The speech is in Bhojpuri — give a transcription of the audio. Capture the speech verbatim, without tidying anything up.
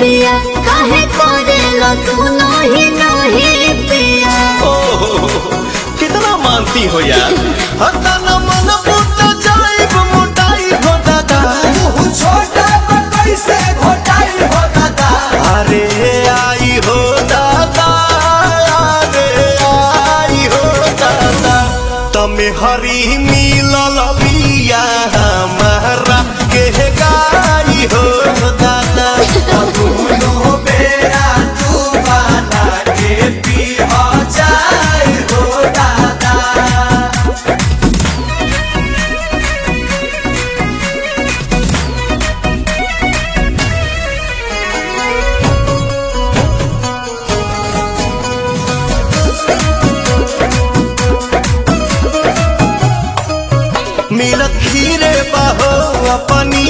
पिया काहे करेला तू नहीं नहीं पिया। ओह कितना मानती हो यार। हता न मन फूटा जाए मोटाई हो दादा। मुँह छोटा पर कैसे घोटाई हो दादा। अरे आई हो दादा अरे आई हो दादा। तमे हरी मिलल बिया हमारा के गाई हो दादा। दोनों बेरा तू बना के पी हो जाए हो दादा। मिलत खीरे बहो अपनी